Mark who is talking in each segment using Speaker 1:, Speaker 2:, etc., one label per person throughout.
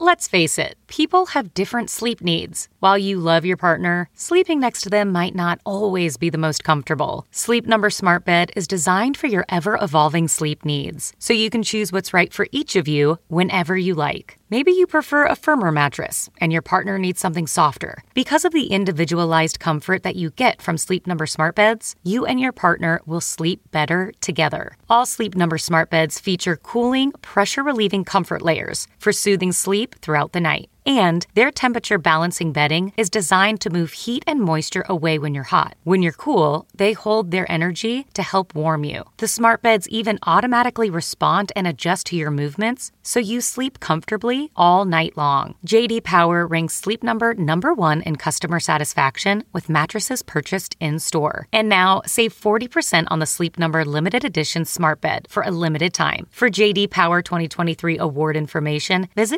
Speaker 1: Let's face it, people have different sleep needs. While you love your partner, sleeping next to them might not always be the most comfortable. Sleep Number Smart Bed is designed for your ever-evolving sleep needs, so you can choose what's right for each of you whenever you like. Maybe you prefer a firmer mattress, and your partner needs something softer. Because of the individualized comfort that you get from Sleep Number Smart Beds, you and your partner will sleep better together. All Sleep Number Smart Beds feature cooling, pressure-relieving comfort layers for soothing sleep throughout the night. And their temperature balancing bedding is designed to move heat and moisture away when you're hot. When you're cool, they hold their energy to help warm you. The smart beds even automatically respond and adjust to your movements, so you sleep comfortably all night long. J.D. Power ranks Sleep Number #1 in customer satisfaction with mattresses purchased in-store. And now, save 40% on the Sleep Number limited edition smart bed for a limited time. For J.D. Power 2023 award information, visit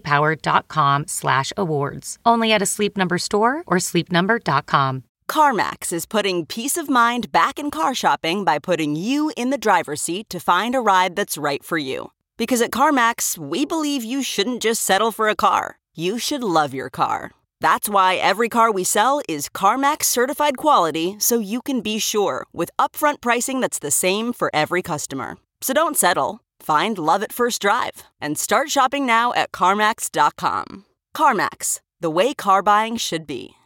Speaker 1: jdpower.com/awards. Only at a Sleep Number store or sleepnumber.com.
Speaker 2: CarMax is putting peace of mind back in car shopping by putting you in the driver's seat to find a ride that's right for you. Because at CarMax, we believe you shouldn't just settle for a car. You should love your car. That's why every car we sell is CarMax certified quality, so you can be sure with upfront pricing that's the same for every customer. So don't settle. Find love at first drive and start shopping now at CarMax.com. CarMax, the way car buying should be.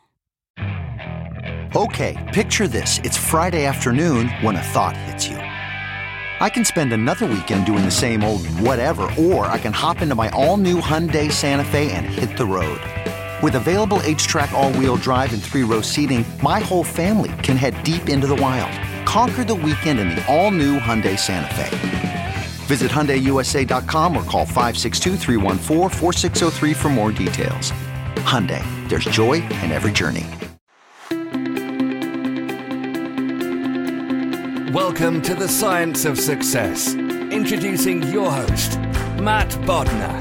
Speaker 3: Okay, picture this. It's Friday afternoon when a thought hits you. I can spend another weekend doing the same old whatever, or I can hop into my all-new Hyundai Santa Fe and hit the road. With available H-Track all-wheel drive and 3-row seating, my whole family can head deep into the wild. Conquer the weekend in the all-new Hyundai Santa Fe. Visit HyundaiUSA.com or call 562-314-4603 for more details. Hyundai, there's joy in every journey.
Speaker 4: Welcome to the Science of Success. Introducing your host, Matt Bodnar.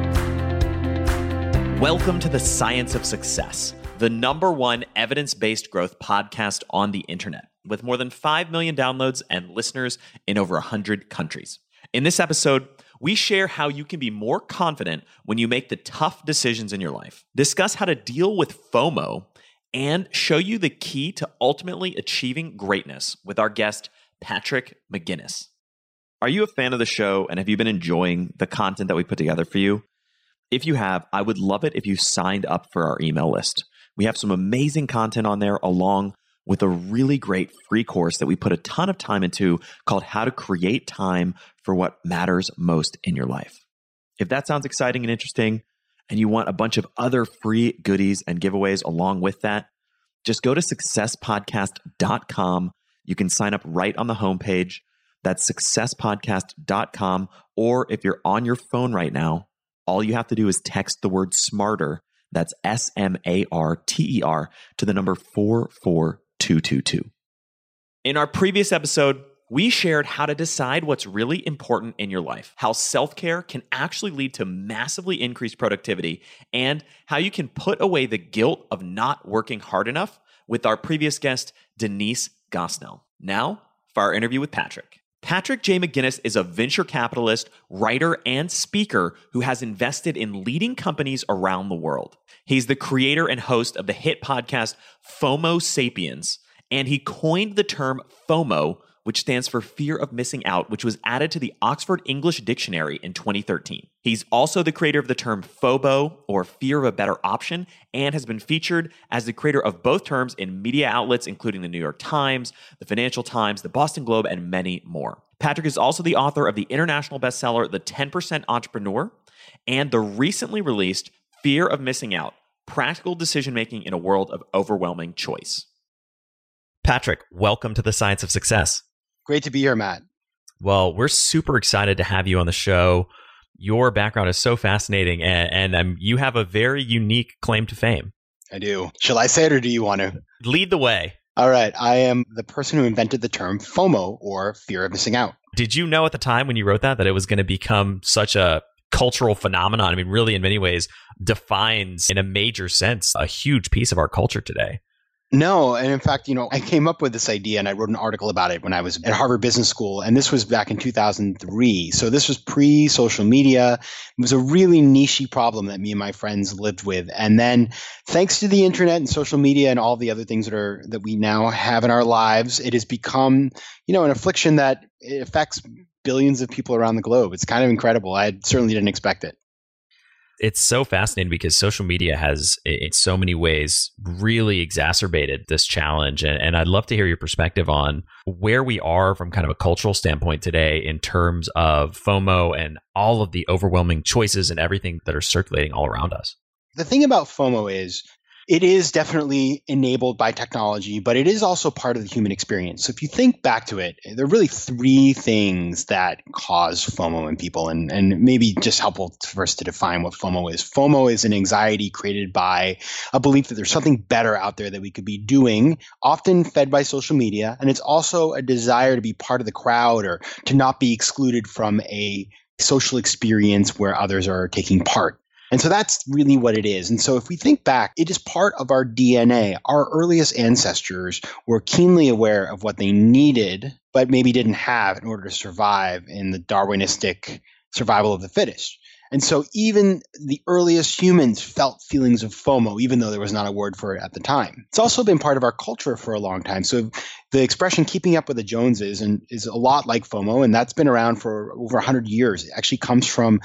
Speaker 5: Welcome to the Science of Success, the #1 evidence-based growth podcast on the internet, with more than 5 million downloads and listeners in over 100 countries. In this episode, we share how you can be more confident when you make the tough decisions in your life, discuss how to deal with FOMO, and show you the key to ultimately achieving greatness with our guest, Patrick McGinnis. Are you a fan of the show, and have you been enjoying the content that we put together for you? If you have, I would love it if you signed up for our email list. We have some amazing content on there, along with a really great free course that we put a ton of time into called How to Create Time for What Matters Most in Your Life. If that sounds exciting and interesting, and you want a bunch of other free goodies and giveaways along with that, just go to successpodcast.com. You can sign up right on the homepage. That's successpodcast.com. Or if you're on your phone right now, all you have to do is text the word SMARTER, that's SMARTER, to the number 44222. In our previous episode, we shared how to decide what's really important in your life, how self-care can actually lead to massively increased productivity, and how you can put away the guilt of not working hard enough with our previous guest, Denise Gosnell. Now, for our interview with Patrick. Patrick J. McGinnis is a venture capitalist, writer, and speaker who has invested in leading companies around the world. He's the creator and host of the hit podcast FOMO Sapiens, and he coined the term FOMO, which stands for fear of missing out, which was added to the Oxford English Dictionary in 2013. He's also the creator of the term FOBO, or fear of a better option, and has been featured as the creator of both terms in media outlets, including the New York Times, the Financial Times, the Boston Globe, and many more. Patrick is also the author of the international bestseller, The 10% Entrepreneur, and the recently released Fear of Missing Out, Practical Decision-Making in a World of Overwhelming Choice. Patrick, welcome to the Science of Success.
Speaker 6: Great to be here, Matt.
Speaker 5: Well, we're super excited to have you on the show. Your background is so fascinating, and you have a very unique claim to fame.
Speaker 6: I do. Shall I say it, or do you want to?
Speaker 5: Lead the way.
Speaker 6: All right. I am the person who invented the term FOMO, or fear of missing out.
Speaker 5: Did you know at the time when you wrote that it was going to become such a cultural phenomenon? I mean, really, in many ways, defines, in a major sense, a huge piece of our culture today.
Speaker 6: No, and in fact, I came up with this idea and I wrote an article about it when I was at Harvard Business School, and this was back in 2003. So this was pre-social media. It was a really niche problem that me and my friends lived with. And then thanks to the internet and social media and all the other things that we now have in our lives, it has become, an affliction that it affects billions of people around the globe. It's kind of incredible. I certainly didn't expect it.
Speaker 7: It's so fascinating because social media has, in so many ways, really exacerbated this challenge. And I'd love to hear your perspective on where we are from kind of a cultural standpoint today in terms of FOMO and all of the overwhelming choices and everything that are circulating all around us.
Speaker 6: The thing about FOMO is it is definitely enabled by technology, but it is also part of the human experience. So if you think back to it, there are really three things that cause FOMO in people, and maybe just helpful first to define what FOMO is. FOMO is an anxiety created by a belief that there's something better out there that we could be doing, often fed by social media. And it's also a desire to be part of the crowd or to not be excluded from a social experience where others are taking part. And so that's really what it is. And so if we think back, it is part of our DNA. Our earliest ancestors were keenly aware of what they needed, but maybe didn't have in order to survive in the Darwinistic survival of the fittest. And so even the earliest humans felt feelings of FOMO, even though there was not a word for it at the time. It's also been part of our culture for a long time. So the expression keeping up with the Joneses is a lot like FOMO, and that's been around for over 100 years. It actually comes from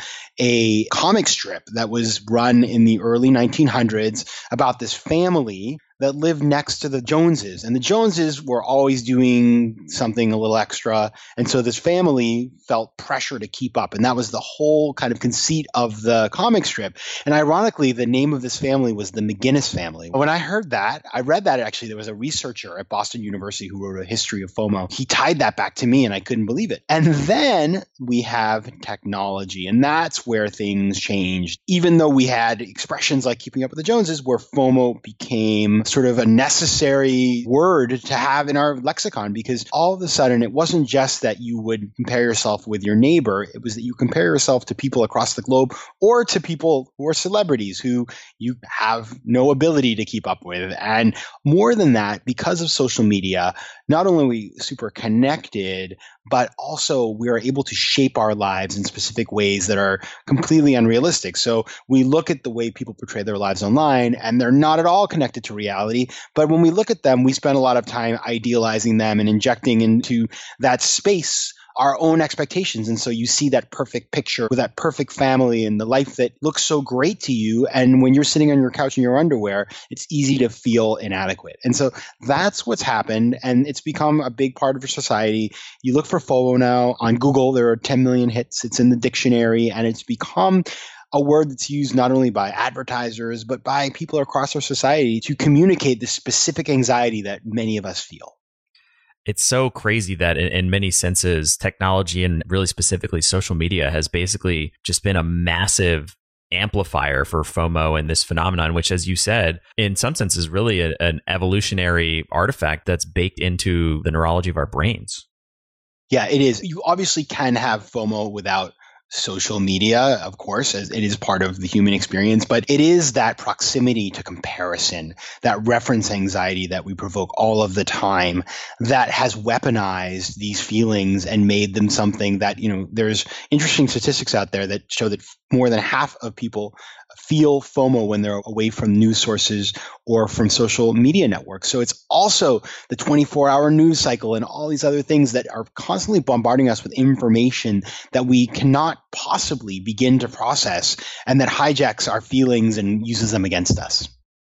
Speaker 6: a comic strip that was run in the early 1900s about this family that lived next to the Joneses. And the Joneses were always doing something a little extra. And so this family felt pressure to keep up. And that was the whole kind of conceit of the comic strip. And ironically, the name of this family was the McGinnis family. When I heard that, I read that actually there was a researcher at Boston University who wrote a history of FOMO. He tied that back to me and I couldn't believe it. And then we have technology, and that's where things changed. Even though we had expressions like keeping up with the Joneses, where FOMO became sort of a necessary word to have in our lexicon, because all of a sudden it wasn't just that you would compare yourself with your neighbor, it was that you compare yourself to people across the globe or to people who are celebrities who you have no ability to keep up with. And more than that, because of social media, not only are we super connected, but also we are able to shape our lives in specific ways that are completely unrealistic. So we look at the way people portray their lives online, and they're not at all connected to reality. But when we look at them, we spend a lot of time idealizing them and injecting into that space our own expectations. And so you see that perfect picture with that perfect family and the life that looks so great to you. And when you're sitting on your couch in your underwear, it's easy to feel inadequate. And so that's what's happened. And it's become a big part of our society. You look for FOMO now on Google, there are 10 million hits. It's in the dictionary, and it's become a word that's used not only by advertisers, but by people across our society to communicate the specific anxiety that many of us feel.
Speaker 7: It's so crazy that in many senses, technology and really specifically social media has basically just been a massive amplifier for FOMO and this phenomenon, which, as you said, in some sense is really an evolutionary artifact that's baked into the neurology of our brains.
Speaker 6: Yeah, it is. You obviously can have FOMO without social media, of course, as it is part of the human experience, but it is that proximity to comparison, that reference anxiety that we provoke all of the time that has weaponized these feelings and made them something that, there's interesting statistics out there that show that more than half of people feel FOMO when they're away from news sources or from social media networks. So it's also the 24-hour news cycle and all these other things that are constantly bombarding us with information that we cannot possibly begin to process, and that hijacks our feelings and uses them against us.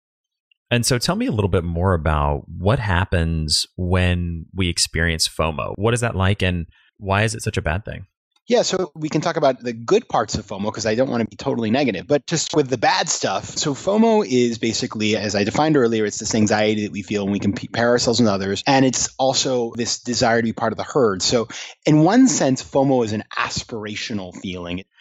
Speaker 7: And so tell me a little bit more about what happens when we experience FOMO. What is that like, and why is it such a bad thing?
Speaker 6: Yeah, so we can talk about the good parts of FOMO because I don't want to be totally negative, but just with the bad stuff. So FOMO is basically, as I defined earlier, it's this anxiety that we feel when we compare ourselves with others. And it's also this desire to be part of the herd. So in one sense, FOMO is an aspirational feeling.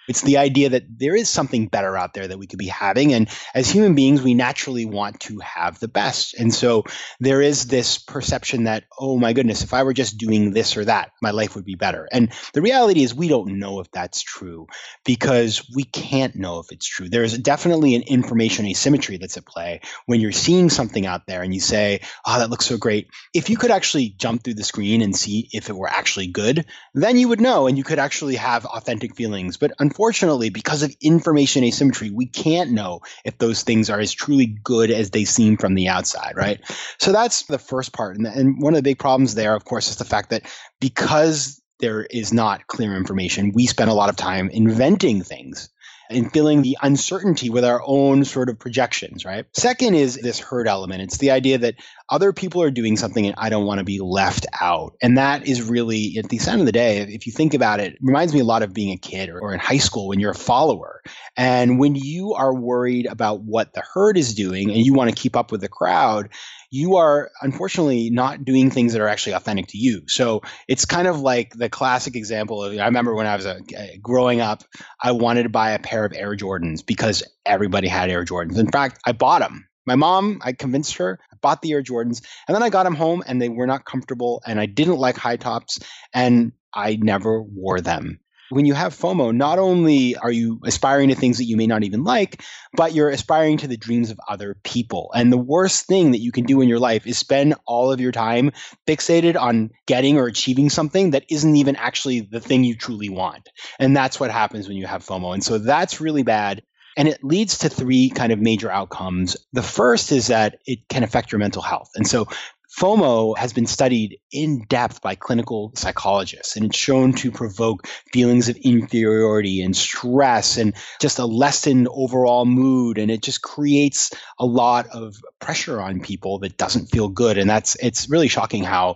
Speaker 6: It's the idea that there is something better out there that we could be having. And as human beings, we naturally want to have the best. And so there is this perception that, oh my goodness, if I were just doing this or that, my life would be better. And the reality is we don't know if that's true because we can't know if it's true. There's definitely an information asymmetry that's at play when you're seeing something out there and you say, oh, that looks so great. If you could actually jump through the screen and see if it were actually good, then you would know and you could actually have authentic feelings. But unfortunately, because of information asymmetry, we can't know if those things are as truly good as they seem from the outside, right? So that's the first part. And one of the big problems there, of course, is the fact that because there is not clear information, we spend a lot of time inventing things and filling the uncertainty with our own sort of projections, right? Second is this herd element. It's the idea that other people are doing something and I don't want to be left out. And that is really, at the end of the day, if you think about it, it reminds me a lot of being a kid or in high school when you're a follower. And when you are worried about what the herd is doing and you want to keep up with the crowd, you are unfortunately not doing things that are actually authentic to you. So it's kind of like the classic example of, I remember when I was growing up, I wanted to buy a pair of Air Jordans because everybody had Air Jordans. In fact, I bought them. My mom, I convinced her, I bought the Air Jordans, and then I got them home and they were not comfortable and I didn't like high tops and I never wore them. When you have FOMO, not only are you aspiring to things that you may not even like, but you're aspiring to the dreams of other people. And the worst thing that you can do in your life is spend all of your time fixated on getting or achieving something that isn't even actually the thing you truly want. And that's what happens when you have FOMO. And so that's really bad. And it leads to three kind of major outcomes. The first is that it can affect your mental health. And so FOMO has been studied in depth by clinical psychologists, and it's shown to provoke feelings of inferiority and stress and just a lessened overall mood. And it just creates a lot of pressure on people that doesn't feel good. And it's really shocking how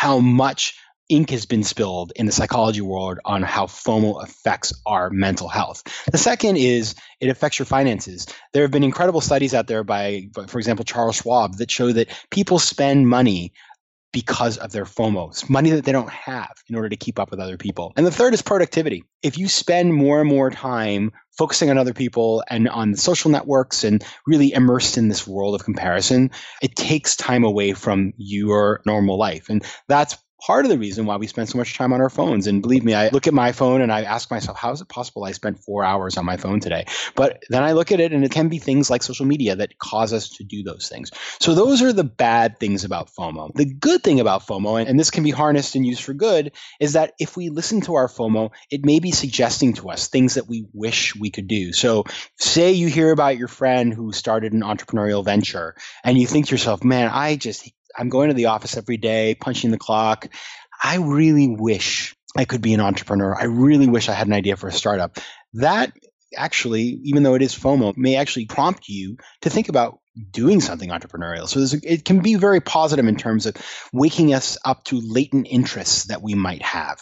Speaker 6: much ink has been spilled in the psychology world on how FOMO affects our mental health. The second is it affects your finances. There have been incredible studies out there by, for example, Charles Schwab that show that people spend money because of their FOMO, money that they don't have in order to keep up with other people. And the third is productivity. If you spend more and more time focusing on other people and on the social networks and really immersed in this world of comparison, it takes time away from your normal life. And that's part of the reason why we spend so much time on our phones. And believe me, I look at my phone and I ask myself, how is it possible I spent 4 hours on my phone today? But then I look at it and it can be things like social media that cause us to do those things. So those are the bad things about FOMO. The good thing about FOMO, and this can be harnessed and used for good, is that if we listen to our FOMO, it may be suggesting to us things that we wish we could do. So say you hear about your friend who started an entrepreneurial venture and you think to yourself, man, I'm going to the office every day, punching the clock. I really wish I could be an entrepreneur. I really wish I had an idea for a startup. That actually, even though it is FOMO, may actually prompt you to think about doing something entrepreneurial. So it can be very positive in terms of waking us up to latent interests that we might have.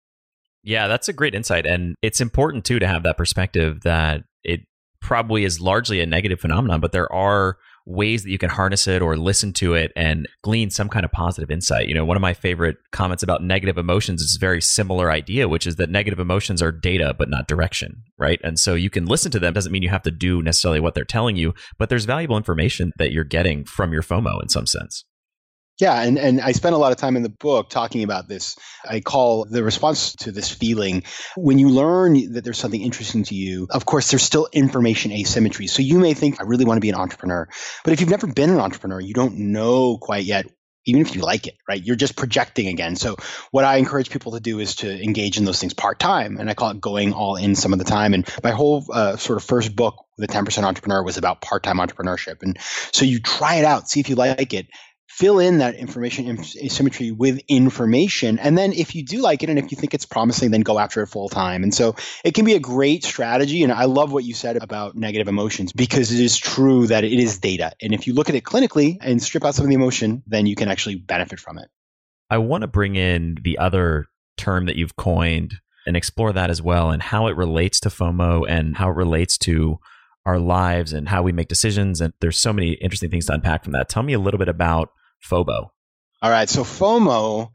Speaker 7: Yeah, that's a great insight. And it's important, too, to have that perspective that it probably is largely a negative phenomenon, but there are ways that you can harness it or listen to it and glean some kind of positive insight. You know, one of my favorite comments about negative emotions is a very similar idea, which is that negative emotions are data, but not direction, right? And so you can listen to them. Doesn't mean you have to do necessarily what they're telling you, but there's valuable information that you're getting from your FOMO in some sense.
Speaker 6: Yeah, and I spent a lot of time in the book talking about this. I call the response to this feeling, when you learn that there's something interesting to you, of course, there's still information asymmetry. So you may think, I really want to be an entrepreneur. But if you've never been an entrepreneur, you don't know quite yet, even if you like it, right? You're just projecting again. So what I encourage people to do is to engage in those things part-time. And I call it going all in some of the time. And my whole sort of first book, The 10% Entrepreneur, was about part-time entrepreneurship. And so you try it out, see if you like it. Fill in that information asymmetry with information. And then if you do like it and if you think it's promising, then go after it full time. And so it can be a great strategy. And I love what you said about negative emotions, because it is true that it is data. And if you look at it clinically and strip out some of the emotion, then you can actually benefit from it.
Speaker 7: I want to bring in the other term that you've coined and explore that as well, and how it relates to FOMO and how it relates to our lives and how we make decisions. And there's so many interesting things to unpack from that. Tell me a little bit about FOBO.
Speaker 6: All right. So FOMO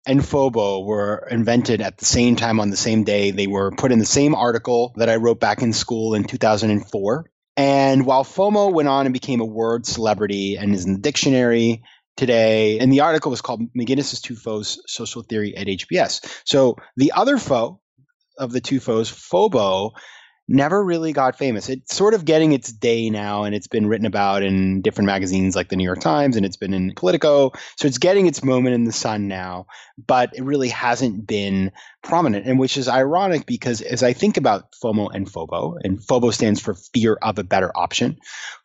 Speaker 6: and FOBO were invented at the same time on the same day. They were put in the same article that I wrote back in school in 2004. And while FOMO went on and became a word celebrity and is in the dictionary today, and the article was called McGinnis's Two Foes, Social Theory at HBS. So the other foe of the two foes, FOBO, never really got famous. It's sort of getting its day now, and it's been written about in different magazines like the New York Times, and it's been in Politico. So it's getting its moment in the sun now, but it really hasn't been prominent, and which is ironic because as I think about FOMO and FOBO stands for fear of a better option,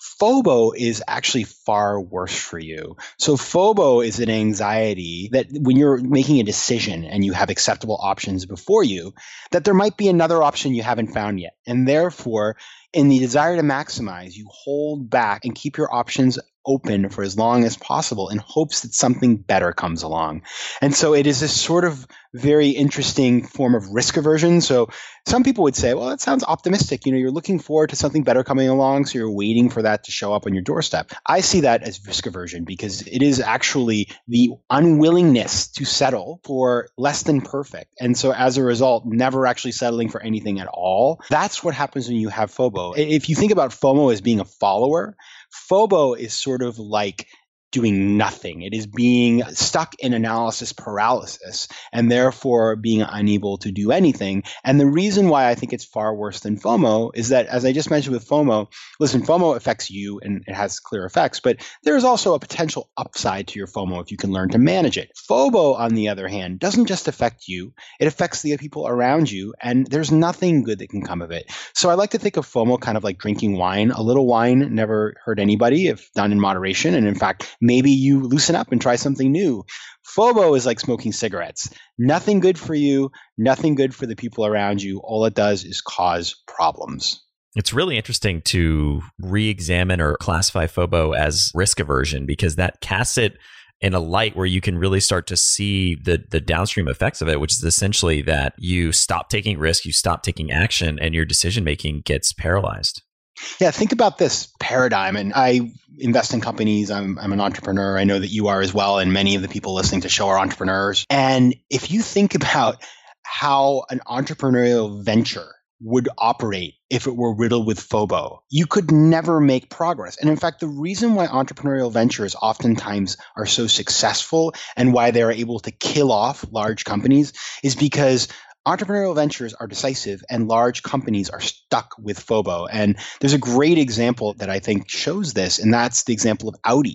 Speaker 6: FOBO is actually far worse for you. So FOBO is an anxiety that when you're making a decision and you have acceptable options before you, that there might be another option you haven't found yet. And therefore, in the desire to maximize, you hold back and keep your options open for as long as possible in hopes that something better comes along. And so it is this sort of very interesting form of risk aversion. So some people would say, well, that sounds optimistic. You're looking forward to something better coming along, so you're waiting for that to show up on your doorstep. I see that as risk aversion because it is actually the unwillingness to settle for less than perfect. And so as a result, never actually settling for anything at all. That's what happens when you have FOBO. If you think about FOMO as being a follower, FOBO is sort of like doing nothing. It is being stuck in analysis paralysis and therefore being unable to do anything. And the reason why I think it's far worse than FOMO is that, as I just mentioned with FOMO, listen, FOMO affects you and it has clear effects, but there is also a potential upside to your FOMO if you can learn to manage it. FOBO, on the other hand, doesn't just affect you, it affects the people around you, and there's nothing good that can come of it. So I like to think of FOMO kind of like drinking wine. A little wine never hurt anybody if done in moderation, and in fact, maybe you loosen up and try something new. FOBO is like smoking cigarettes. Nothing good for you, nothing good for the people around you. All it does is cause problems.
Speaker 7: It's really interesting to re-examine or classify FOBO as risk aversion because that casts it in a light where you can really start to see the downstream effects of it, which is essentially that you stop taking risk, you stop taking action, and your decision-making gets paralyzed.
Speaker 6: Yeah, think about this paradigm. And I invest in companies. I'm an entrepreneur. I know that you are as well. And many of the people listening to the show are entrepreneurs. And if you think about how an entrepreneurial venture would operate if it were riddled with FOBO, you could never make progress. And in fact, the reason why entrepreneurial ventures oftentimes are so successful and why they're able to kill off large companies is because entrepreneurial ventures are decisive and large companies are stuck with FOBO. And there's a great example that I think shows this, and that's the example of Audi.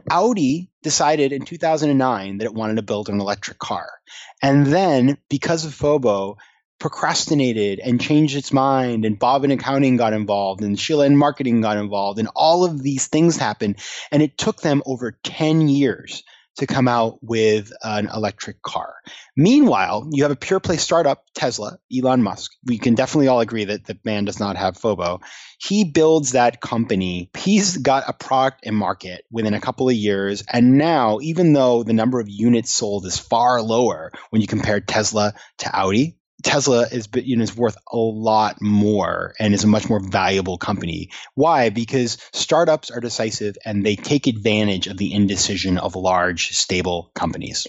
Speaker 6: Audi decided in 2009 that it wanted to build an electric car. And then because of FOBO, procrastinated and changed its mind, and Bob in accounting got involved, and Sheila in marketing got involved, and all of these things happened. And it took them over 10 years to come out with an electric car. Meanwhile, you have a pure play startup, Tesla, Elon Musk. We can definitely all agree that the man does not have FOBO. He builds that company. He's got a product in market within a couple of years. And now, even though the number of units sold is far lower when you compare Tesla to Audi, Tesla is worth a lot more and is a much more valuable company. Why? Because startups are decisive and they take advantage of the indecision of large, stable companies.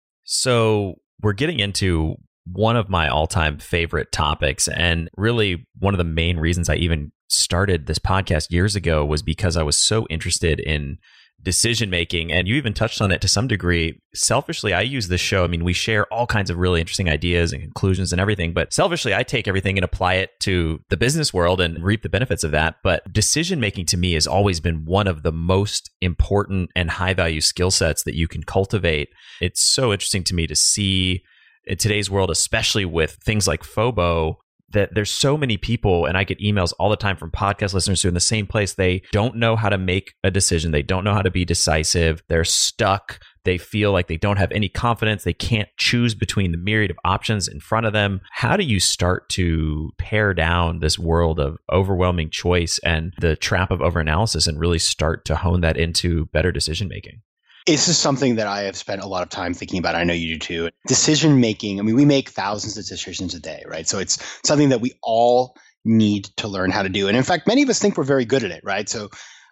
Speaker 7: So we're getting into one of my all-time favorite topics, and really one of the main reasons I even started this podcast years ago was because I was so interested in decision making, and you even touched on it to some degree. Selfishly, I use this show. I mean, we share all kinds of really interesting ideas and conclusions and everything, but selfishly, I take everything and apply it to the business world and reap the benefits of that. But decision making to me has always been one of the most important and high value skill sets that you can cultivate. It's so interesting to me to see in today's world, especially with things like FOBO, that there's so many people, and I get emails all the time from podcast listeners who are in the same place. They don't know how to make a decision. They don't know how to be decisive. They're stuck. They feel like they don't have any confidence. They can't choose between the myriad of options in front of them. How do you start to pare down this world of overwhelming choice and the trap of overanalysis and really start to hone that into better decision making?
Speaker 6: This is something that I have spent a lot of time thinking about. I know you do too. Decision making. I mean, we make thousands of decisions a day, right? So it's something that we all need to learn how to do. And in fact, many of us think we're very good at it, right? So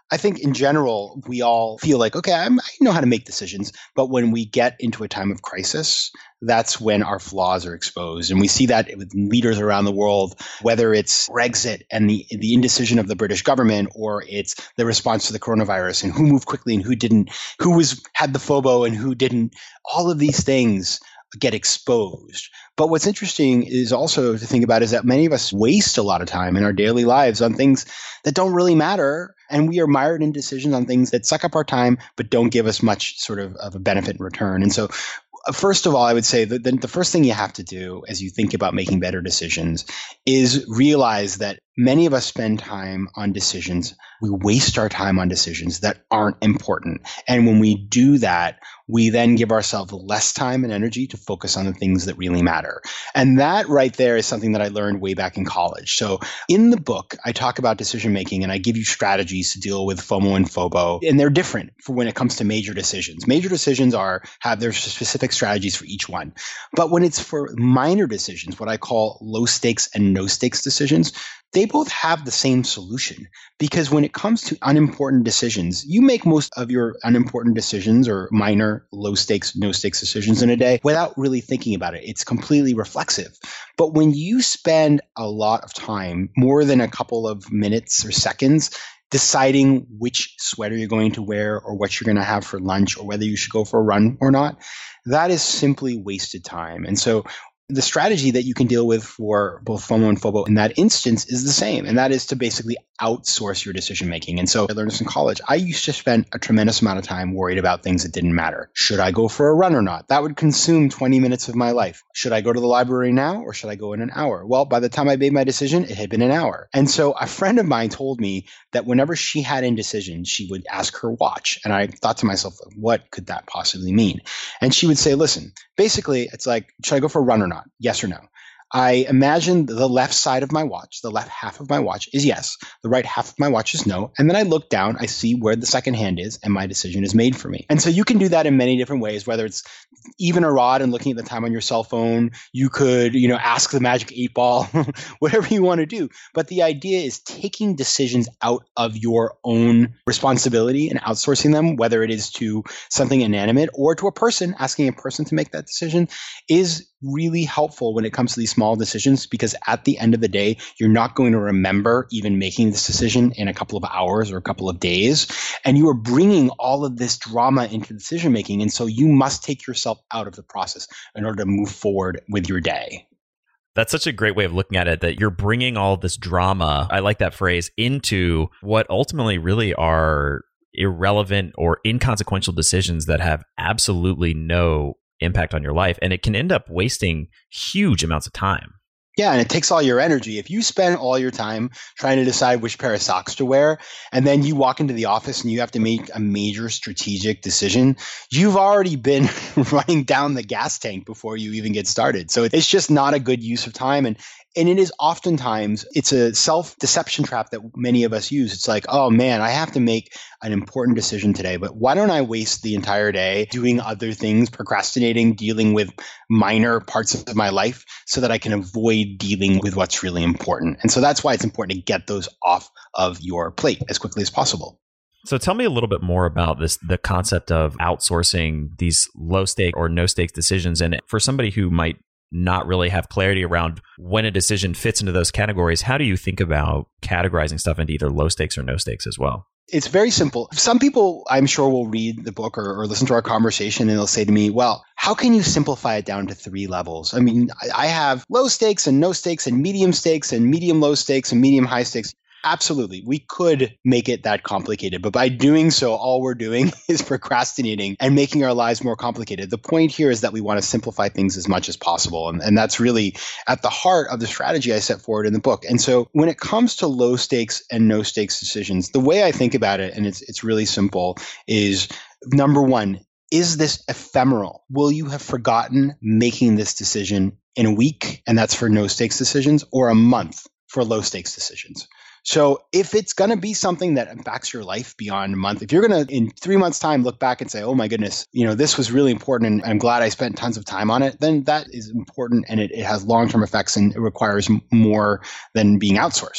Speaker 6: I think in general, we all feel like, okay, I know how to make decisions. But when we get into a time of crisis, that's when our flaws are exposed. And we see that with leaders around the world, whether it's Brexit and the indecision of the British government, or it's the response to the coronavirus and who moved quickly and who didn't, who had the FOBO and who didn't. All of these things get exposed. But what's interesting is also to think about is that many of us waste a lot of time in our daily lives on things that don't really matter. And we are mired in decisions on things that suck up our time, but don't give us much sort of a benefit in return. And so first of all, I would say that the first thing you have to do as you think about making better decisions is realize that many of us spend time on decisions. We waste our time on decisions that aren't important. And when we do that, we then give ourselves less time and energy to focus on the things that really matter. And that right there is something that I learned way back in college. So in the book, I talk about decision making and I give you strategies to deal with FOMO and FOBO. And they're different for when it comes to major decisions. Major decisions have their specific strategies for each one. But when it's for minor decisions, what I call low stakes and no stakes decisions, they both have the same solution. Because when it comes to unimportant decisions, you make most of your unimportant decisions or minor low stakes, no stakes decisions in a day without really thinking about it. It's completely reflexive. But when you spend a lot of time, more than a couple of minutes or seconds, deciding which sweater you're going to wear or what you're going to have for lunch or whether you should go for a run or not, that is simply wasted time. And so the strategy that you can deal with for both FOMO and FOBO in that instance is the same, and that is to basically outsource your decision making. And so I learned this in college. I used to spend a tremendous amount of time worried about things that didn't matter. Should I go for a run or not? That would consume 20 minutes of my life. Should I go to the library now or should I go in an hour? Well, by the time I made my decision, it had been an hour. And so a friend of mine told me that whenever she had indecision, she would ask her watch. And I thought to myself, what could that possibly mean? And she would say, listen, basically, it's like, should I go for a run or not? Yes or no? I imagine the left side of my watch, the left half of my watch is yes. The right half of my watch is no. And then I look down, I see where the second hand is, and my decision is made for me. And so you can do that in many different ways, whether it's even a rod and looking at the time on your cell phone. You could, ask the magic 8-ball, whatever you want to do. But the idea is taking decisions out of your own responsibility and outsourcing them, whether it is to something inanimate or to a person, asking a person to make that decision is really helpful when it comes to these small decisions, because at the end of the day, you're not going to remember even making this decision in a couple of hours or a couple of days. And you are bringing all of this drama into decision making. And so you must take yourself out of the process in order to move forward with your day.
Speaker 7: That's such a great way of looking at it, that you're bringing all this drama, I like that phrase, into what ultimately really are irrelevant or inconsequential decisions that have absolutely no impact on your life. And it can end up wasting huge amounts of time.
Speaker 6: Yeah, and it takes all your energy. If you spend all your time trying to decide which pair of socks to wear, and then you walk into the office and you have to make a major strategic decision, you've already been running down the gas tank before you even get started. So it's just not a good use of time. And it is oftentimes, it's a self-deception trap that many of us use. It's like, oh man, I have to make an important decision today, but why don't I waste the entire day doing other things, procrastinating, dealing with minor parts of my life so that I can avoid dealing with what's really important. And so that's why it's important to get those off of your plate as quickly as possible.
Speaker 7: So tell me a little bit more about the concept of outsourcing these low stake or no stakes decisions. And for somebody who might not really have clarity around when a decision fits into those categories, how do you think about categorizing stuff into either low stakes or no stakes as well?
Speaker 6: It's very simple. Some people, I'm sure, will read the book or listen to our conversation and they'll say to me, well, how can you simplify it down to 3 levels? I mean, I have low stakes and no stakes and medium low stakes and medium high stakes. Absolutely. We could make it that complicated, but by doing so, all we're doing is procrastinating and making our lives more complicated. The point here is that we want to simplify things as much as possible. And that's really at the heart of the strategy I set forward in the book. And so when it comes to low stakes and no stakes decisions, the way I think about it, and it's really simple, is number one, is this ephemeral? Will you have forgotten making this decision in a week? And that's for no stakes decisions, or a month for low stakes decisions. So if it's going to be something that impacts your life beyond a month, if you're going to, in 3 months' time, look back and say, oh my goodness, this was really important and I'm glad I spent tons of time on it, then that is important and it has long-term effects and it requires more than being outsourced.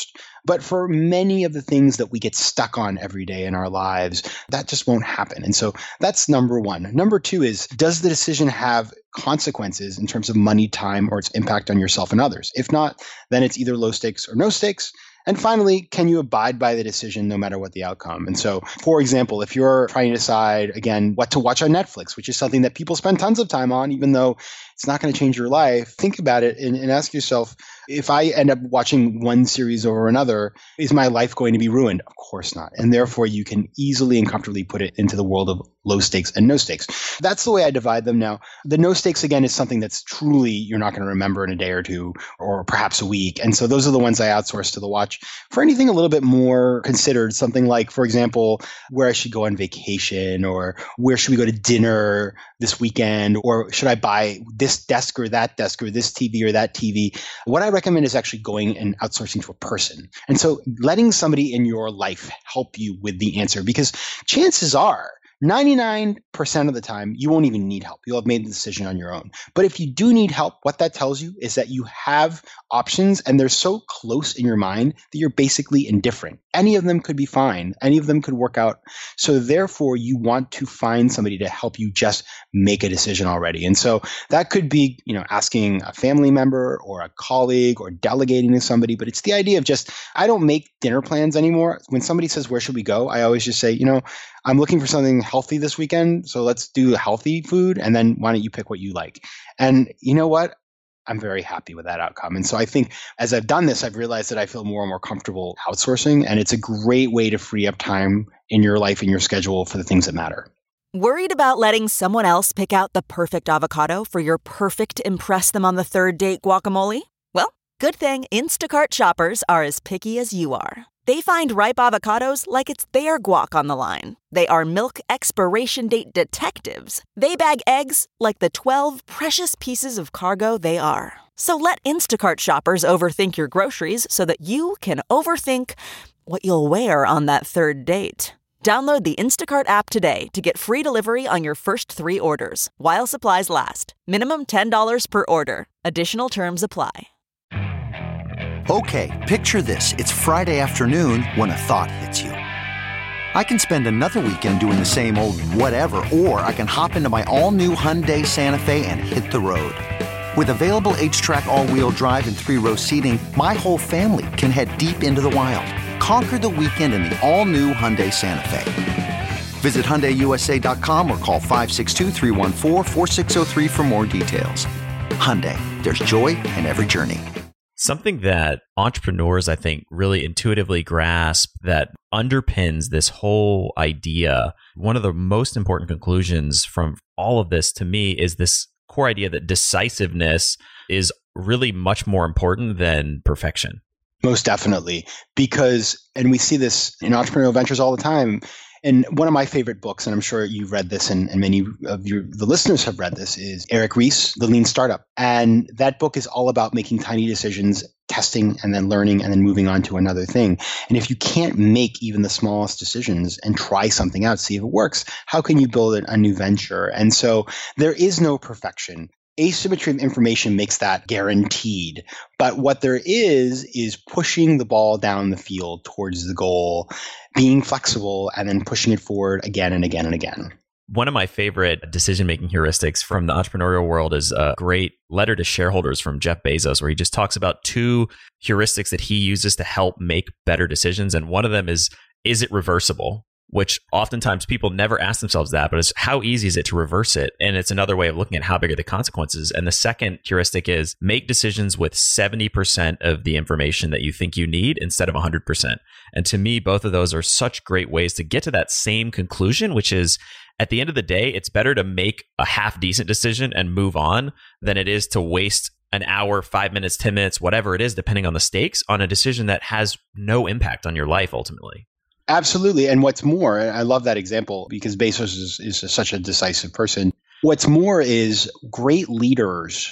Speaker 6: But for many of the things that we get stuck on every day in our lives, that just won't happen. And so that's number one. Number two is, does the decision have consequences in terms of money, time, or its impact on yourself and others? If not, then it's either low stakes or no stakes. And finally, can you abide by the decision no matter what the outcome? And so, for example, if you're trying to decide, again, what to watch on Netflix, which is something that people spend tons of time on, even though it's not going to change your life, think about it and ask yourself, if I end up watching one series over another, is my life going to be ruined? Of course not. And therefore, you can easily and comfortably put it into the world of low stakes and no stakes. That's the way I divide them now. The no stakes, again, is something that's truly you're not going to remember in a day or two or perhaps a week. And so those are the ones I outsource to the watch. For anything a little bit more considered, something like, for example, where I should go on vacation, or where should we go to dinner this weekend, or should I buy this desk or that desk, or this TV or that TV? What I recommend is actually going and outsourcing to a person. And so letting somebody in your life help you with the answer, because chances are 99% of the time, you won't even need help. You'll have made the decision on your own. But if you do need help, what that tells you is that you have options, and they're so close in your mind that you're basically indifferent. Any of them could be fine. Any of them could work out. So therefore, you want to find somebody to help you just make a decision already. And so that could be, asking a family member or a colleague or delegating to somebody. But it's the idea of just, I don't make dinner plans anymore. When somebody says, where should we go? I always just say, I'm looking for something healthy this weekend, so let's do healthy food, and then why don't you pick what you like? And you know what? I'm very happy with that outcome. And so I think as I've done this, I've realized that I feel more and more comfortable outsourcing, and it's a great way to free up time in your life and your schedule for the things that matter.
Speaker 8: Worried about letting someone else pick out the perfect avocado for your perfect impress them on the third date guacamole? Well, good thing Instacart shoppers are as picky as you are. They find ripe avocados like it's their guac on the line. They are milk expiration date detectives. They bag eggs like the 12 precious pieces of cargo they are. So let Instacart shoppers overthink your groceries so that you can overthink what you'll wear on that third date. Download the Instacart app today to get free delivery on your first 3 orders, while supplies last. Minimum $10 per order. Additional terms apply.
Speaker 3: Okay, picture this. It's Friday afternoon when a thought hits you. I can spend another weekend doing the same old whatever, or I can hop into my all-new Hyundai Santa Fe and hit the road. With available H-Track all-wheel drive and 3-row seating, my whole family can head deep into the wild. Conquer the weekend in the all-new Hyundai Santa Fe. Visit HyundaiUSA.com or call 562-314-4603 for more details. Hyundai, there's joy in every journey.
Speaker 7: Something that entrepreneurs, I think, really intuitively grasp that underpins this whole idea, one of the most important conclusions from all of this to me is this core idea that decisiveness is really much more important than perfection.
Speaker 6: Most definitely. And we see this in entrepreneurial ventures all the time. And one of my favorite books, and I'm sure you've read this and many of the listeners have read this, is Eric Ries, The Lean Startup. And that book is all about making tiny decisions, testing and then learning and then moving on to another thing. And if you can't make even the smallest decisions and try something out, see if it works, how can you build a new venture? And so there is no perfection. Asymmetry of information makes that guaranteed. But what there is pushing the ball down the field towards the goal, being flexible, and then pushing it forward again and again and again.
Speaker 7: One of my favorite decision-making heuristics from the entrepreneurial world is a great letter to shareholders from Jeff Bezos, where he just talks about 2 heuristics that he uses to help make better decisions. And one of them is it reversible? Which oftentimes people never ask themselves that, but it's how easy is it to reverse it? And it's another way of looking at how big are the consequences. And the second heuristic is make decisions with 70% of the information that you think you need instead of 100%. And to me, both of those are such great ways to get to that same conclusion, which is at the end of the day, it's better to make a half decent decision and move on than it is to waste an hour, 5 minutes, 10 minutes, whatever it is, depending on the stakes, on a decision that has no impact on your life ultimately.
Speaker 6: Absolutely. And what's more, I love that example because Bezos is such a decisive person. What's more is great leaders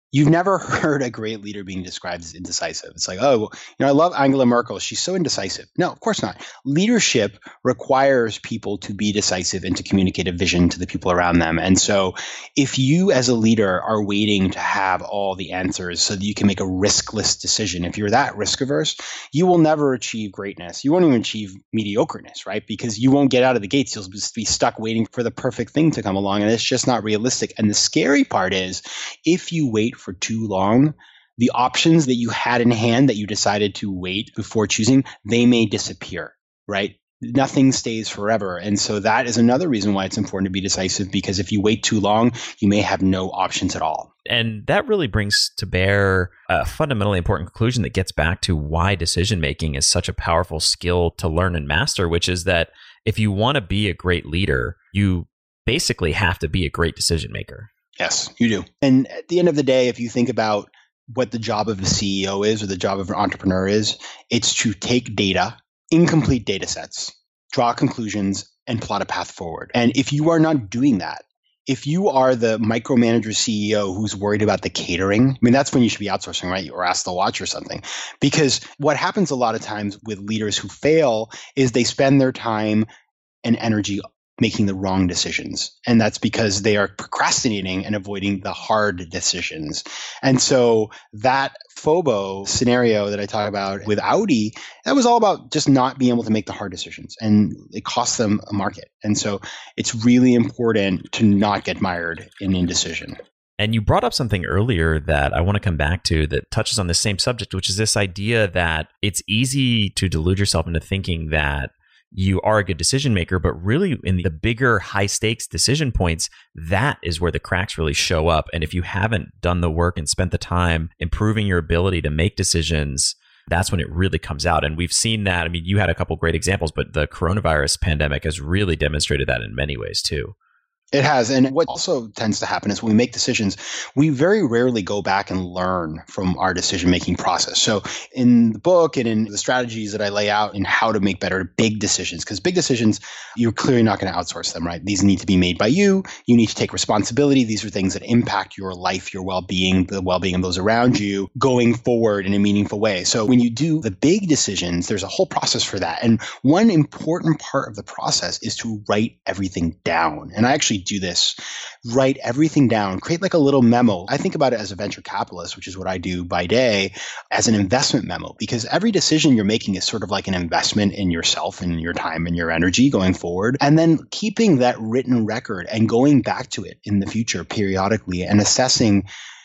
Speaker 6: You've never heard a great leader being described as indecisive. It's like, oh, I love Angela Merkel. She's so indecisive. No, of course not. Leadership requires people to be decisive and to communicate a vision to the people around them. And so if you as a leader are waiting to have all the answers so that you can make a riskless decision, if you're that risk averse, you will never achieve greatness. You won't even achieve mediocreness, right? Because you won't get out of the gates. You'll just be stuck waiting for the perfect thing to come along. And it's just not realistic. And the scary part is if you wait for too long, the options that you had in hand that you decided to wait before choosing, they may disappear, right? Nothing stays forever. And so that is another reason why it's important to be decisive, because if you wait too long, you may have no options at all.
Speaker 7: And that really brings to bear a fundamentally important conclusion that gets back to why decision-making is such a powerful skill to learn and master, which is that if you want to be a great leader, you basically have to be a great decision maker.
Speaker 6: Yes, you do. And at the end of the day, if you think about what the job of a CEO is or the job of an entrepreneur is, it's to take data, incomplete data sets, draw conclusions, and plot a path forward. And if you are not doing that, if you are the micromanager CEO who's worried about the catering, that's when you should be outsourcing, right? Or ask the watch or something. Because what happens a lot of times with leaders who fail is they spend their time and energy making the wrong decisions. And that's because they are procrastinating and avoiding the hard decisions. And so that FOBO scenario that I talk about with Audi, that was all about just not being able to make the hard decisions. And it cost them a market. And so it's really important to not get mired in indecision.
Speaker 7: And you brought up something earlier that I want to come back to that touches on the same subject, which is this idea that it's easy to delude yourself into thinking that you are a good decision maker, but really in the bigger high stakes decision points, that is where the cracks really show up. And if you haven't done the work and spent the time improving your ability to make decisions, that's when it really comes out. And we've seen that. You had a couple great examples, but the coronavirus pandemic has really demonstrated that in many ways too.
Speaker 6: It has. And what also tends to happen is when we make decisions, we very rarely go back and learn from our decision-making process. So in the book and in the strategies that I lay out in how to make better big decisions, because big decisions, you're clearly not going to outsource them, right? These need to be made by you. You need to take responsibility. These are things that impact your life, your well-being, the well-being of those around you going forward in a meaningful way. So when you do the big decisions, there's a whole process for that. And one important part of the process is to write everything down. And I actually do this, write everything down, create like a little memo. I think about it as a venture capitalist, which is what I do by day, as an investment memo, because every decision you're making is sort of like an investment in yourself and your time and your energy going forward. And then keeping that written record and going back to it in the future periodically and assessing,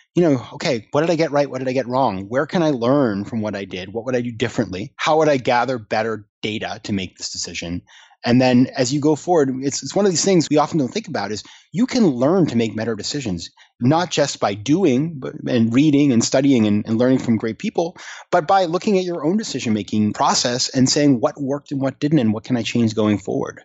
Speaker 6: okay, what did I get right? What did I get wrong? Where can I learn from what I did? What would I do differently? How would I gather better data to make this decision? And then as you go forward, it's one of these things we often don't think about is you can learn to make better decisions, not just by doing and reading and studying and learning from great people, but by looking at your own decision-making process and saying what worked and what didn't and what can I change going forward.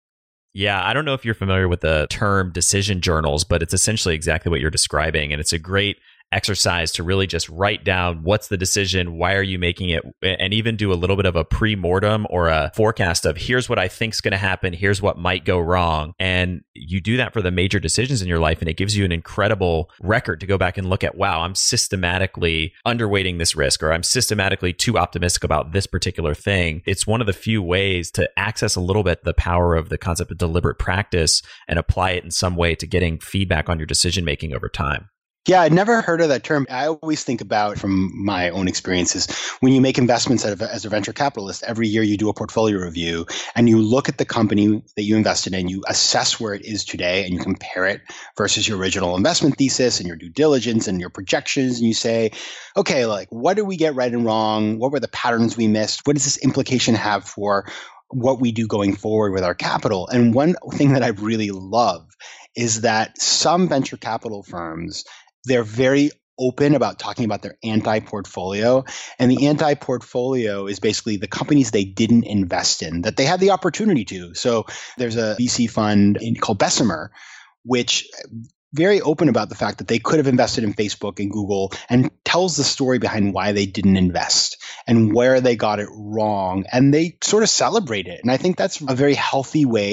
Speaker 7: Yeah, I don't know if you're familiar with the term decision journals, but it's essentially exactly what you're describing. And it's a great exercise to really just write down what's the decision, why are you making it, and even do a little bit of a pre-mortem or a forecast of here's what I think's going to happen, here's what might go wrong. And you do that for the major decisions in your life, and it gives you an incredible record to go back and look at, wow, I'm systematically underweighting this risk, or I'm systematically too optimistic about this particular thing. It's one of the few ways to access a little bit the power of the concept of deliberate practice and apply it in some way to getting feedback on your decision making over time.
Speaker 6: Yeah, I'd never heard of that term. I always think about, from my own experiences, when you make investments as a venture capitalist, every year you do a portfolio review and you look at the company that you invested in, you assess where it is today and you compare it versus your original investment thesis and your due diligence and your projections. And you say, okay, like what did we get right and wrong? What were the patterns we missed? What does this implication have for what we do going forward with our capital? And one thing that I really love is that some venture capital firms, they're very open about talking about their anti-portfolio. And the anti-portfolio is basically the companies they didn't invest in that they had the opportunity to. So there's a VC fund called Bessemer, which very open about the fact that they could have invested in Facebook and Google, and tells the story behind why they didn't invest and where they got it wrong. And they sort of celebrate it. And I think that's a very healthy way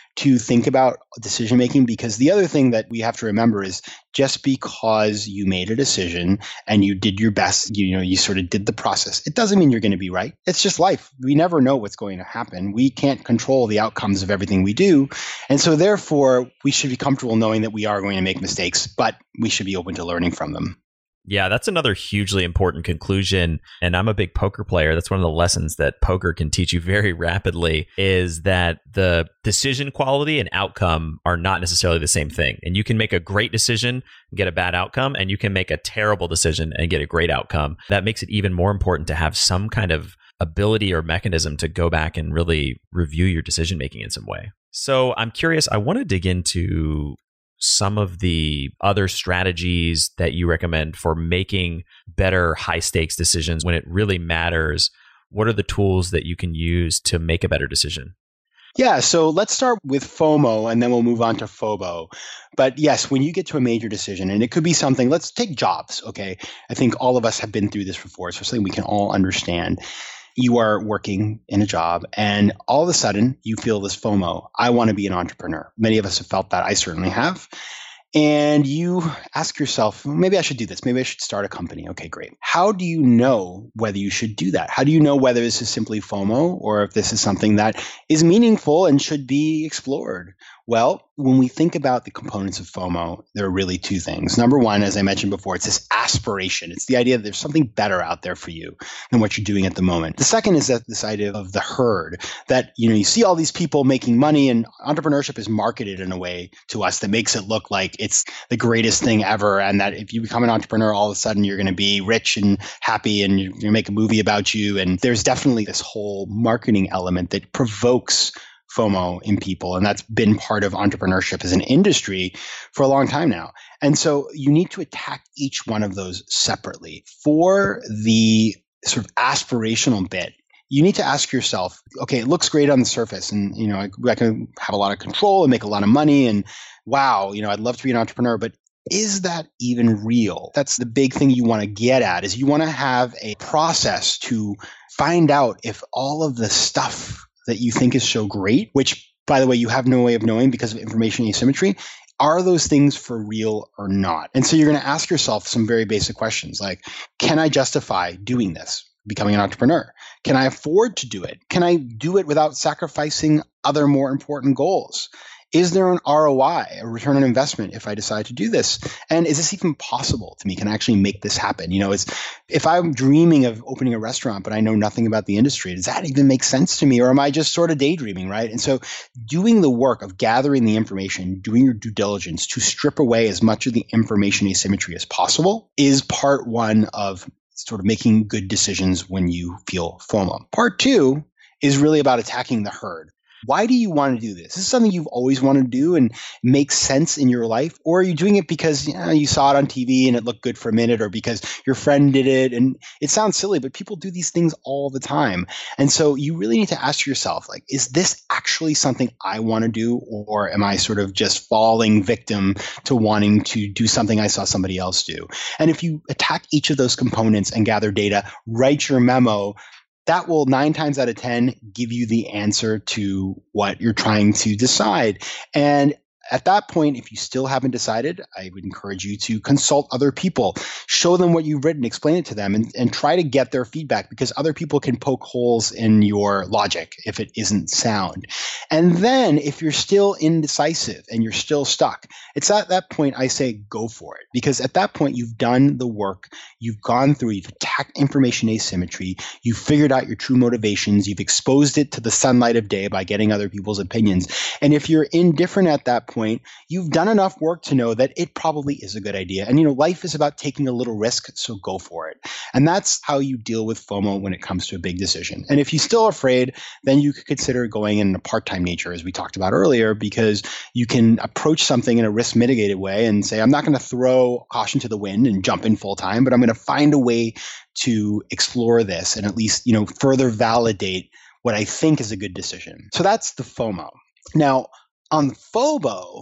Speaker 6: to think about decision making, because the other thing that we have to remember is just because you made a decision and you did your best, you sort of did the process, it doesn't mean you're going to be right. It's just life. We never know what's going to happen. We can't control the outcomes of everything we do. And so therefore, we should be comfortable knowing that we are going to make mistakes, but we should be open to learning from them.
Speaker 7: Yeah, that's another hugely important conclusion. And I'm a big poker player. That's one of the lessons that poker can teach you very rapidly, is that the decision quality and outcome are not necessarily the same thing. And you can make a great decision and get a bad outcome, and you can make a terrible decision and get a great outcome. That makes it even more important to have some kind of ability or mechanism to go back and really review your decision making in some way. So I'm curious, I want to dig into some of the other strategies that you recommend for making better high stakes decisions when it really matters. What are the tools that you can use to make a better decision?
Speaker 6: Yeah, so let's start with FOMO and then we'll move on to FOBO. But yes, when you get to a major decision, and it could be something, let's take jobs, okay? I think all of us have been through this before, so something we can all understand. You are working in a job and all of a sudden you feel this FOMO. I want to be an entrepreneur. Many of us have felt that. I certainly have. And you ask yourself, maybe I should do this. Maybe I should start a company. Okay, great. How do you know whether you should do that? How do you know whether this is simply FOMO or if this is something that is meaningful and should be explored? Well, when we think about the components of FOMO, there are really two things. Number one, as I mentioned before, it's this aspiration. It's the idea that there's something better out there for you than what you're doing at the moment. The second is that this idea of the herd, that you see all these people making money, and entrepreneurship is marketed in a way to us that makes it look like it's the greatest thing ever, and that if you become an entrepreneur, all of a sudden you're going to be rich and happy and you make a movie about you. And there's definitely this whole marketing element that provokes FOMO in people. And that's been part of entrepreneurship as an industry for a long time now. And so you need to attack each one of those separately. For the sort of aspirational bit, you need to ask yourself, okay, it looks great on the surface and, I can have a lot of control and make a lot of money and wow, I'd love to be an entrepreneur, but is that even real? That's the big thing you want to get at, is you want to have a process to find out if all of the stuff that you think is so great, which, by the way, you have no way of knowing because of information asymmetry, are those things for real or not? And so you're going to ask yourself some very basic questions like, can I justify doing this, becoming an entrepreneur? Can I afford to do it? Can I do it without sacrificing other more important goals? Is there an ROI, a return on investment, if I decide to do this? And is this even possible to me? Can I actually make this happen? If I'm dreaming of opening a restaurant, but I know nothing about the industry, does that even make sense to me? Or am I just sort of daydreaming, right? And so doing the work of gathering the information, doing your due diligence to strip away as much of the information asymmetry as possible is part one of sort of making good decisions when you feel FOMO. Part two is really about attacking the herd. Why do you want to do this? Is this something you've always wanted to do and makes sense in your life? Or are you doing it because you saw it on TV and it looked good for a minute, or because your friend did it? And it sounds silly, but people do these things all the time. And so you really need to ask yourself, is this actually something I want to do? Or am I sort of just falling victim to wanting to do something I saw somebody else do? And if you attack each of those components and gather data, write your memo, that will 9 times out of 10 give you the answer to what you're trying to decide. And at that point, if you still haven't decided, I would encourage you to consult other people, show them what you've written, explain it to them, and try to get their feedback, because other people can poke holes in your logic if it isn't sound. And then if you're still indecisive and you're still stuck, it's at that point I say go for it, because at that point you've done the work, you've gone through, you've attacked information asymmetry, you've figured out your true motivations, you've exposed it to the sunlight of day by getting other people's opinions. And if you're indifferent at that point, you've done enough work to know that it probably is a good idea. And life is about taking a little risk, so go for it. And that's how you deal with FOMO when it comes to a big decision. And if you're still afraid, then you could consider going in a part-time nature, as we talked about earlier, because you can approach something in a risk mitigated way and say, I'm not going to throw caution to the wind and jump in full time, but I'm going to find a way to explore this and at least, further validate what I think is a good decision. So that's the FOMO. Now, on FOBO,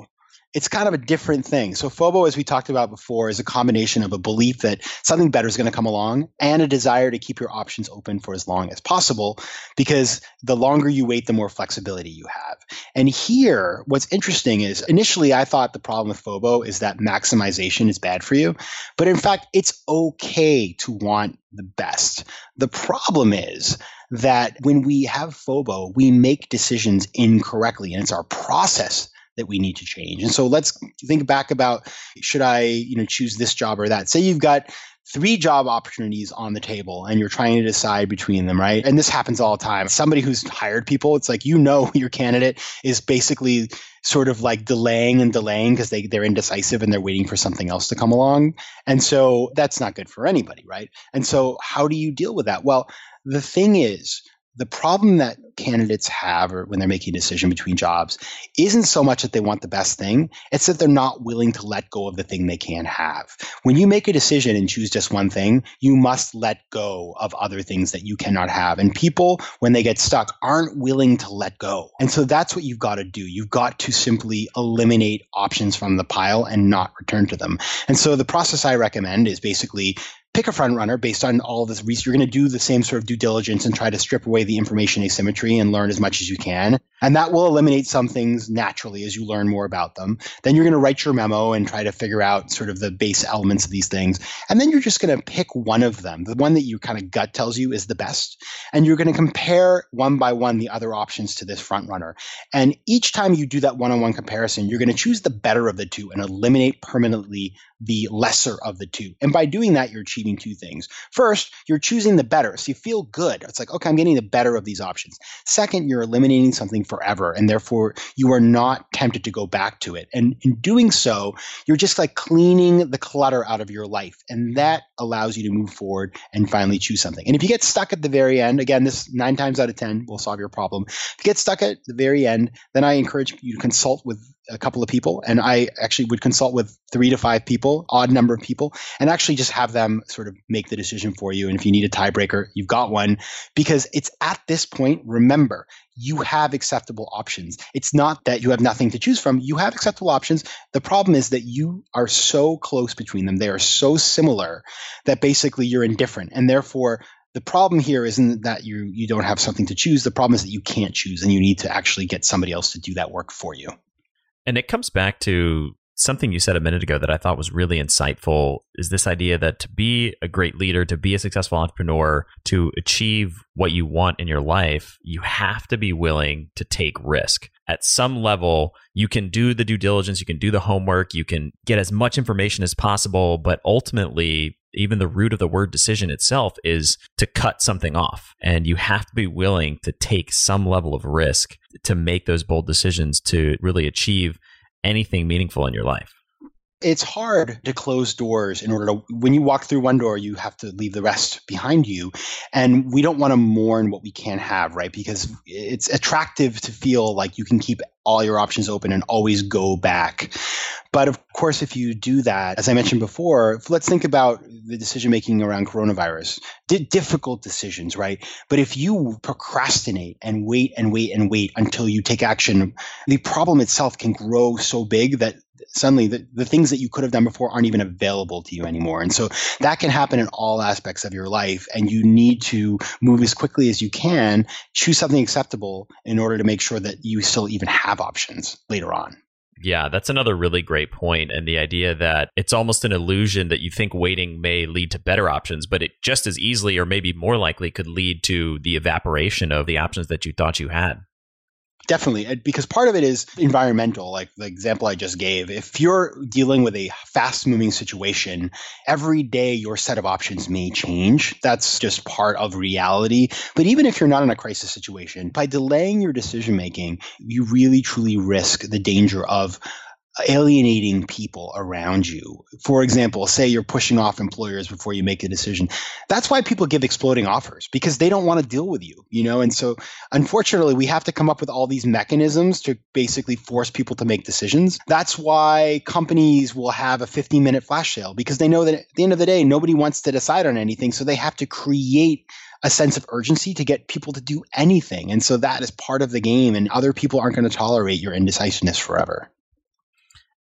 Speaker 6: it's kind of a different thing. So FOMO, as we talked about before, is a combination of a belief that something better is going to come along and a desire to keep your options open for as long as possible, because the longer you wait, the more flexibility you have. And here, what's interesting is initially I thought the problem with FOMO is that maximization is bad for you. But in fact, it's okay to want the best. The problem is that when we have FOMO, we make decisions incorrectly, and it's our process that we need to change. And so let's think back about, should I, choose this job or that? Say you've got 3 job opportunities on the table and you're trying to decide between them, right? And this happens all the time. Somebody who's hired people, it's like, your candidate is basically sort of like delaying because they're indecisive and they're waiting for something else to come along. And so that's not good for anybody, right? And so how do you deal with that? Well, the thing is, the problem that candidates have or when they're making a decision between jobs isn't so much that they want the best thing, it's that they're not willing to let go of the thing they can have. When you make a decision and choose just one thing, you must let go of other things that you cannot have. And people, when they get stuck, aren't willing to let go. And so that's what you've got to do. You've got to simply eliminate options from the pile and not return to them. And so the process I recommend is basically pick a front runner based on all this research. You're going to do the same sort of due diligence and try to strip away the information asymmetry and learn as much as you can. And that will eliminate some things naturally as you learn more about them. Then you're going to write your memo and try to figure out sort of the base elements of these things. And then you're just going to pick one of them, the one that your kind of gut tells you is the best. And you're going to compare one by one the other options to this front runner. And each time you do that one-on-one comparison, you're going to choose the better of the two and eliminate permanently the lesser of the two. And by doing that, you're achieving 2 things. First, you're choosing the better. So you feel good. It's like, okay, I'm getting the better of these options. Second, you're eliminating something forever. And therefore, you are not tempted to go back to it. And in doing so, you're just like cleaning the clutter out of your life. And that allows you to move forward and finally choose something. And if you get stuck at the very end, again, this 9 times out of 10 will solve your problem. If you get stuck at the very end, then I encourage you to consult with a couple of people. And I actually would consult with 3 to 5 people, odd number of people, and actually just have them sort of make the decision for you. And if you need a tiebreaker, you've got one, because it's at this point, remember, you have acceptable options. It's not that you have nothing to choose from. You have acceptable options. The problem is that you are so close between them. They are so similar that basically you're indifferent. And therefore, the problem here isn't that you don't have something to choose. The problem is that you can't choose and you need to actually get somebody else to do that work for you.
Speaker 7: And it comes back to something you said a minute ago that I thought was really insightful, is this idea that to be a great leader, to be a successful entrepreneur, to achieve what you want in your life, you have to be willing to take risk. At some level, you can do the due diligence, you can do the homework, you can get as much information as possible, but ultimately, even the root of the word decision itself is to cut something off. And you have to be willing to take some level of risk to make those bold decisions to really achieve anything meaningful in your life.
Speaker 6: It's hard to close doors in order to, when you walk through one door, you have to leave the rest behind you. And we don't want to mourn what we can't have, right? Because it's attractive to feel like you can keep all your options open and always go back. But of course, if you do that, as I mentioned before, let's think about the decision making around coronavirus. Difficult decisions, right? But if you procrastinate and wait and wait and wait until you take action, the problem itself can grow so big that suddenly the things that you could have done before aren't even available to you anymore. And so that can happen in all aspects of your life. And you need to move as quickly as you can, choose something acceptable in order to make sure that you still even have options later on.
Speaker 7: Yeah, that's another really great point. And the idea that it's almost an illusion that you think waiting may lead to better options, but it just as easily or maybe more likely could lead to the evaporation of the options that you thought you had.
Speaker 6: Definitely, because part of it is environmental, like the example I just gave. If you're dealing with a fast-moving situation, every day your set of options may change. That's just part of reality. But even if you're not in a crisis situation, by delaying your decision-making, you really, truly risk the danger of alienating people around you. For example, say you're pushing off employers before you make a decision. That's why people give exploding offers, because they don't want to deal with you, And so unfortunately, we have to come up with all these mechanisms to basically force people to make decisions. That's why companies will have a 15-minute flash sale, because they know that at the end of the day, nobody wants to decide on anything. So they have to create a sense of urgency to get people to do anything. And so that is part of the game, and other people aren't going to tolerate your indecisiveness forever.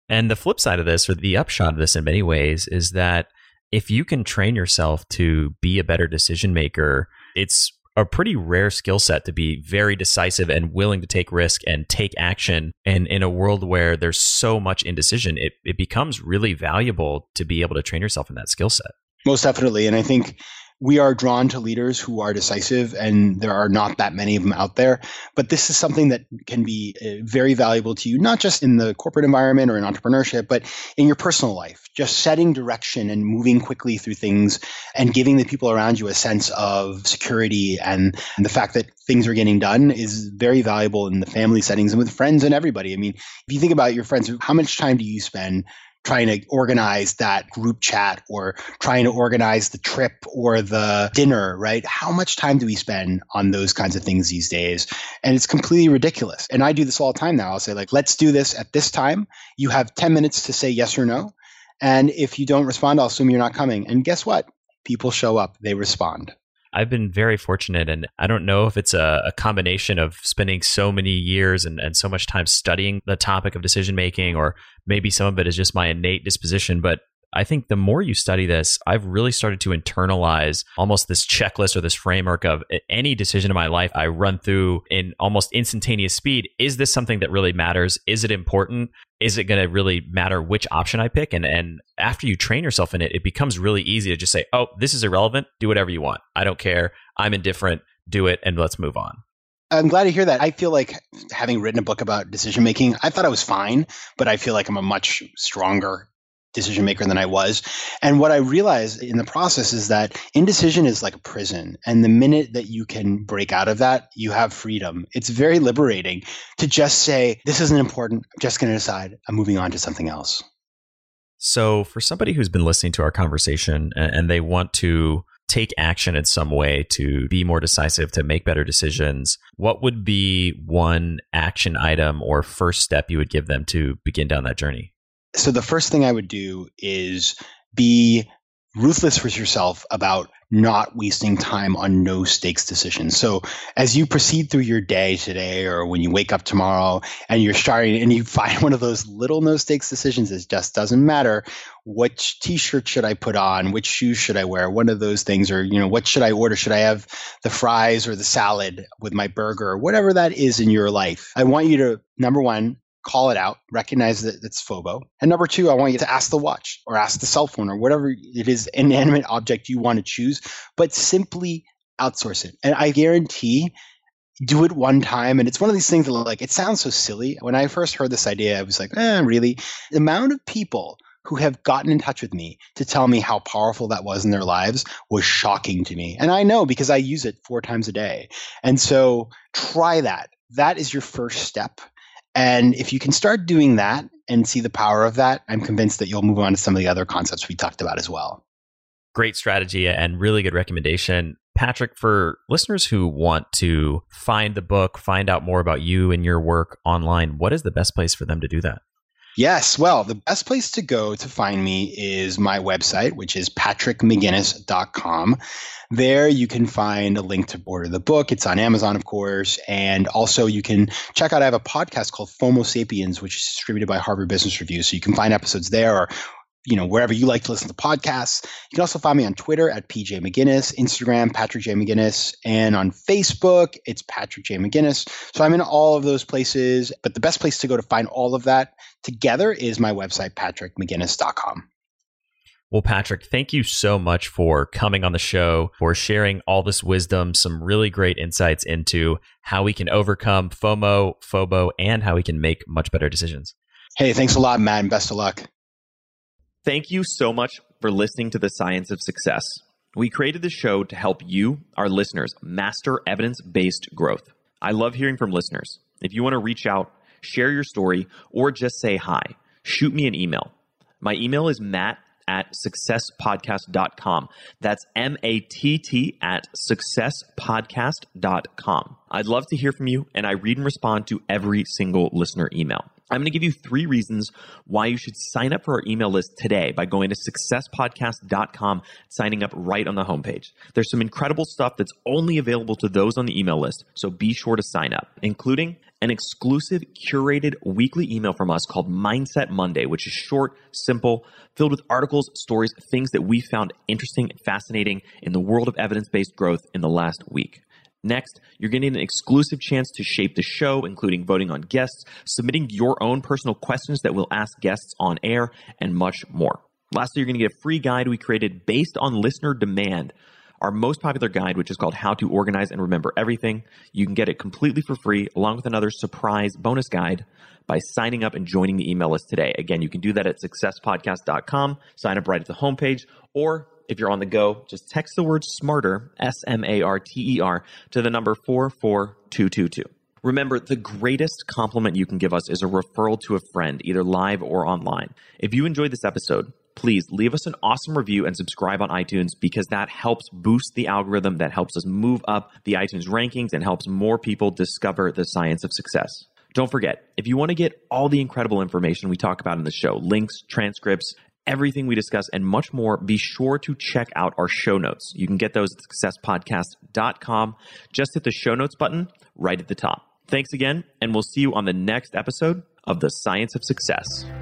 Speaker 7: And the flip side of this, or the upshot of this in many ways, is that if you can train yourself to be a better decision maker, it's a pretty rare skill set to be very decisive and willing to take risk and take action. And in a world where there's so much indecision, it becomes really valuable to be able to train yourself in that skill set.
Speaker 6: Most definitely. And I think we are drawn to leaders who are decisive, and there are not that many of them out there. But this is something that can be very valuable to you, not just in the corporate environment or in entrepreneurship, but in your personal life. Just setting direction and moving quickly through things and giving the people around you a sense of security and the fact that things are getting done is very valuable in the family settings and with friends and everybody. I mean, if you think about your friends, how much time do you spend trying to organize that group chat or trying to organize the trip or the dinner, right? How much time do we spend on those kinds of things these days? And it's completely ridiculous. And I do this all the time now. I'll say, like, let's do this at this time. You have 10 minutes to say yes or no. And if you don't respond, I'll assume you're not coming. And guess what? People show up. They respond.
Speaker 7: I've been very fortunate, and I don't know if it's a combination of spending so many years and so much time studying the topic of decision making, or maybe some of it is just my innate disposition. But I think the more you study this, I've really started to internalize almost this checklist or this framework of any decision in my life I run through in almost instantaneous speed. Is this something that really matters? Is it important? Is it going to really matter which option I pick? And after you train yourself in it, it becomes really easy to just say, oh, this is irrelevant. Do whatever you want. I don't care. I'm indifferent. Do it, and let's move on.
Speaker 6: I'm glad to hear that. I feel like, having written a book about decision making, I thought I was fine, but I feel like I'm a much stronger decision maker than I was. And what I realized in the process is that indecision is like a prison. And the minute that you can break out of that, you have freedom. It's very liberating to just say, this isn't important. I'm just going to decide. I'm moving on to something else.
Speaker 7: So for somebody who's been listening to our conversation and they want to take action in some way to be more decisive, to make better decisions, what would be one action item or first step you would give them to begin down that journey?
Speaker 6: So the first thing I would do is be ruthless with yourself about not wasting time on no stakes decisions. So as you proceed through your day today, or when you wake up tomorrow and you're starting and you find one of those little no stakes decisions, it just doesn't matter. Which t-shirt should I put on? Which shoes should I wear? One of those things, or, what should I order? Should I have the fries or the salad with my burger? Whatever that is in your life. I want you to, number one, call it out, recognize that it's FOBO. And number two, I want you to ask the watch or ask the cell phone or whatever it is, inanimate object you want to choose, but simply outsource it. And I guarantee, do it one time. And it's one of these things that, like, it sounds so silly. When I first heard this idea, I was like, really? The amount of people who have gotten in touch with me to tell me how powerful that was in their lives was shocking to me. And I know, because I use it 4 times a day. And so try that. That is your first step. And if you can start doing that and see the power of that, I'm convinced that you'll move on to some of the other concepts we talked about as well.
Speaker 7: Great strategy and really good recommendation. Patrick, for listeners who want to find the book, find out more about you and your work online, what is the best place for them to do that?
Speaker 6: Yes. Well, the best place to go to find me is my website, which is patrickmcginnis.com. There you can find a link to order the book. It's on Amazon, of course. And also you can check out, I have a podcast called FOMO Sapiens, which is distributed by Harvard Business Review. So you can find episodes there, or wherever you like to listen to podcasts. You can also find me on Twitter at PJ McGinnis, Instagram, Patrick J. McGinnis, and on Facebook, it's Patrick J. McGinnis. So I'm in all of those places, but the best place to go to find all of that together is my website, patrickmcginnis.com.
Speaker 7: Well, Patrick, thank you so much for coming on the show, for sharing all this wisdom, some really great insights into how we can overcome FOMO, FOBO, and how we can make much better decisions.
Speaker 6: Hey, thanks a lot, Matt, and best of luck.
Speaker 5: Thank you so much for listening to The Science of Success. We created this show to help you, our listeners, master evidence-based growth. I love hearing from listeners. If you want to reach out, share your story, or just say hi, shoot me an email. My email is matt@successpodcast.com. That's matt@successpodcast.com. I'd love to hear from you, and I read and respond to every single listener email. I'm going to give you 3 reasons why you should sign up for our email list today by going to successpodcast.com, signing up right on the homepage. There's some incredible stuff that's only available to those on the email list, so be sure to sign up, including an exclusive curated weekly email from us called Mindset Monday, which is short, simple, filled with articles, stories, things that we found interesting and fascinating in the world of evidence-based growth in the last week. Next, you're getting an exclusive chance to shape the show, including voting on guests, submitting your own personal questions that we'll ask guests on air, and much more. Lastly, you're going to get a free guide we created based on listener demand, our most popular guide, which is called How to Organize and Remember Everything. You can get it completely for free, along with another surprise bonus guide by signing up and joining the email list today. Again, you can do that at successpodcast.com, sign up right at the homepage, or if you're on the go, just text the word SMARTER, SMARTER, to the number 44222. Remember, the greatest compliment you can give us is a referral to a friend, either live or online. If you enjoyed this episode, please leave us an awesome review and subscribe on iTunes, because that helps boost the algorithm, that helps us move up the iTunes rankings and helps more people discover the science of success. Don't forget, if you want to get all the incredible information we talk about in the show, links, transcripts, everything we discuss, and much more, be sure to check out our show notes. You can get those at successpodcast.com. Just hit the show notes button right at the top. Thanks again, and we'll see you on the next episode of The Science of Success.